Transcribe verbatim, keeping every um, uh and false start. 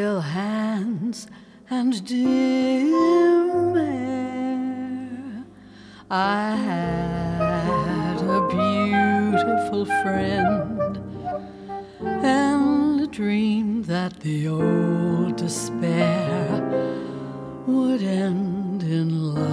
pale hands and dim hair. I had a beautiful friend and a dream that the old despair would end in love.